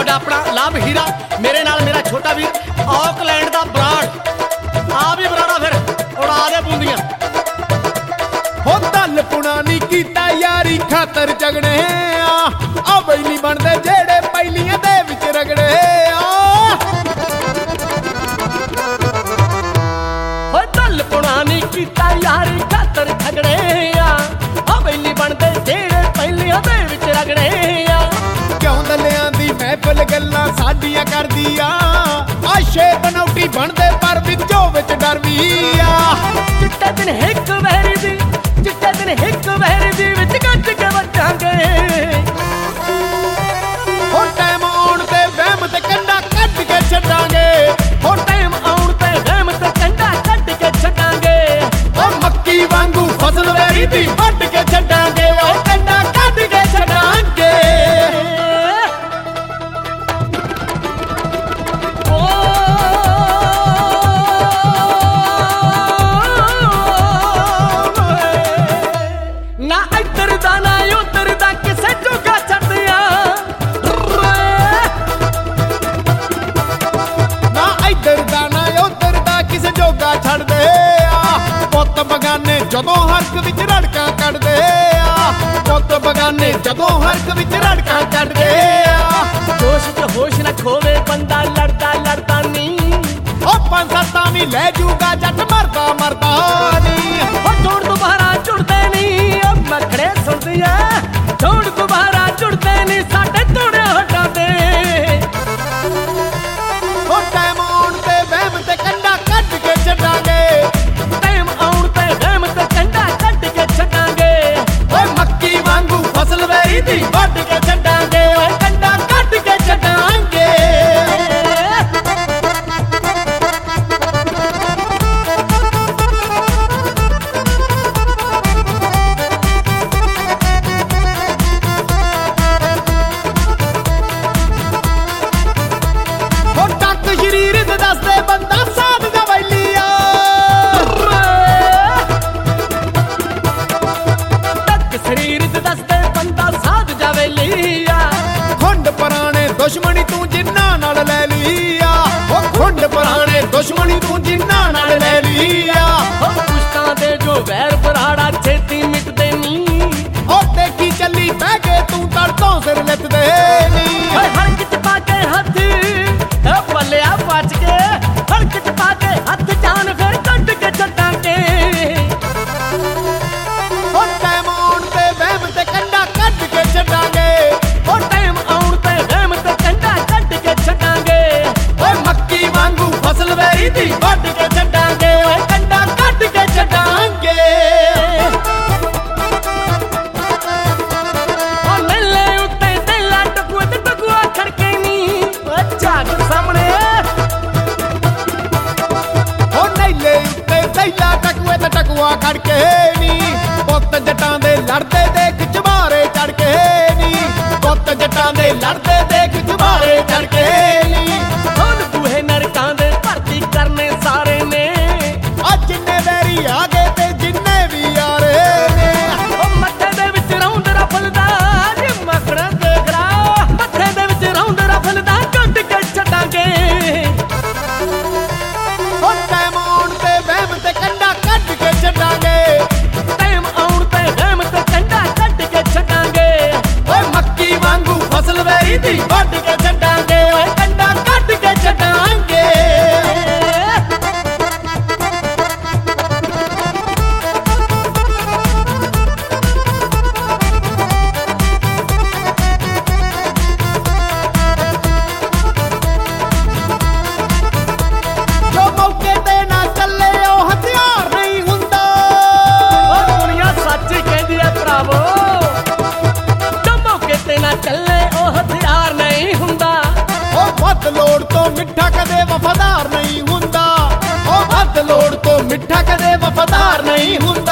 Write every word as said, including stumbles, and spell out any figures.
हैगा अपना लाभ हीरा, मेरे नाल मेरा छोटा वीर ऑकलैंड दा बराड़। आ भी बराड़ा फिर उड़ा दे बूंदियां। हो दल पुना नहीं कीता यारी खातर जगड़े आ, आ बई नहीं बनदे जेड़े पैलियां दे विच रगड़े आ। हो दल पुना नहीं कीता यारी खातर झगड़े आ, आ बई नहीं बनदे जेड़े पैलियां दे विच रगड़े आ। क्यों दलियां दी महफिल गल्लां साडियां करदी आ, आ छे बनौटी बनदे पर विचों विच डर वी आ। चिट्टे दिन हिक वैरी दी, चिट्टे दिन हिक वैरी दी विच गज के वजांगे। हो टाइम आउण ते वहम ते कंडा कट के छड्डांगे, हो टाइम आउण ते वहम ते कंडा कट के छड्डांगे। ओ मक्की वांगू फसल वैरी दी वड्ड के छड्डांगे, ओ कंडा कट के छड्डांगे। ना इधर दा ना उधर दा किसे जोगा छड्डिया, ना इधर दा ना उधर दा किसे जोगा छड़ दे आ। पुत्त बगाने जदों हरक विच रड़का कढदे आ, पुत्त बगाने जदों हरक विच रड़का कढदे आ। जोश च होश न खोवे बंदा लड़दा लड़दा नी, ओ पंज सत्तां भी लै जूगा जट मरदा मरदा नी। हो जोड़ दोबारा जुड़दे नी, मखड़े सुनदी ऐ जोड़ दोबारा जुड़दे नी साडे तोड़े हटा दे। हो टाइम आउण ते वहम ते कंडा कट के छड्डांगे, टाइम आउण ते वहम ते कंडा कट के छड्डांगे। ओ मक्की वांगू फसल वैरी दी वड्ड के छड्डांगे, ओ कंडा कट के छड्डांगे। हो टक शरीर ते दसदे बंदा साध दा वैली आ, तक शरीर ते दसदे बंदा साध जावे लिया। खुंड पुराने दुश्मनी तू जिन्ना नाल लै लिया, ओ खुंड पुराने दुश्मनी तू जिन्ना नाल लै लिया। हो पुश्तां दे जो वैर बराड़ा छेती मिटदे नी, ओ देखी चली बह के तू तड़कों सिर लितदे नी। हाय हड़क च पा के हथ ए पल्लिया बच के, हड़क च पा के हथ जान फिर कट के छड्डांगे। ओ टाइम आउण ते वहम ते कंडा कट के छड्डांगे, हो टाइम आउण ते वहम ते कंडा कट के छड्डांगे। ओ मक्की वांगू फसल वैरी दी वड्ड के छड्डांगे, ओ कंडा कट के छड्डांगे। ओ मेले उत्ते तेला टकुआ ते टकुआ खड़के नी, ओ झाग सामने हो नैले उत्ते सैला टकुए ते टकुआ खड़के नी, पुੱਤ ਜੱਟਾਂ ਦੇ ਲੜਦੇ ਦੇਖ ਚੁਬਾਰੇ ਚੜ ਕੇ ਨੀ, ਪੁੱਤ ਜੱਟਾਂ ਦੇ ਲੜਦੇ ਦੇਖ ਚੁਬਾਰੇ ਚੜ ਕੇ ਨੀ। ਹੁਣ ਬੂਹੇ ਨਰਕਾਂ ਦੇ ਭਰਤੀ ਕਰਨੇ ਸਾਰੇ ਨੇ, ਆ ਜਿੰਨੇ ਵੈਰੀ ਆ ਗਏ ਤੇ ਜਿੰਨੇ ਵੀ ਆ ਰਹੇ ਨੇ। ਉਹ ਮੱਥੇ ਦੇ ਵਿੱਚ ਰੌਂਦ ਰਫਲਦਾ ਜੇ ਮਕੜਾ ਦੇਖ ਰਾ, ਮੱਥੇ ਦੇ ਵਿੱਚ ਰੌਂਦ ਰਫਲਦਾ ਕੱਢ ਕੇ ਛੱਡਾਂਗੇ। ਹੋ ਟਾਈਮ ਆਉਣ ਤੇ ਵਹਿਮ ਤੇ ਕੰਡਾ ਕੱਢ ਕੇ ਛੱਡਾਂਗੇ, ਟਾਈਮ ਆਉਣ ਤੇ ਵਹਿਮ ਤੇ ਕੰਡਾ ਕੱਢ ਕੇ ਛੱਡਾਂਗੇ। ਓਏ ਮੱਕੀ ਵਾਂਗੂ ਫਸਲ ਵੈਰੀ ਦੀ ਵੱਢ ਕੇ ਛੱਡਾਂਗੇ, ਓਏ ਕੰਡਾ ਕੱਢ ਕੇ ਛੱਡਾਂਗੇ। ਜੋ ਮੌਕੇ ਤੇ ਨਾ ਚੱਲੇ ਉਹ ਹਥਿਆਰ ਨਹੀਂ ਹੁੰਦਾ, ਉਹ ਦੁਨੀਆ ਸੱਚ ਕਹਿੰਦੀ ਐ ਭਰਾਵੋ, ਜੋ ਮੌਕੇ ਤੇ ਨਾ ਚੱਲੇ ਉਹ ਹਥਿਆਰ ਨਹੀਂ ਹੁੰਦਾ। ਉਹ ਵੱਧ ਲੋੜ ਤੋਂ ਮਿੱਠਾ ਕਦੇ ਵਫਾਦਾਰ ਨਹੀਂ ਹੁੰਦਾ, ਉਹ ਵੱਧ ਲੋੜ ਤੋਂ ਮਿੱਠਾ ਕਦੇ ਵਫਾਦਾਰ ਨਹੀਂ ਹੁੰਦਾ।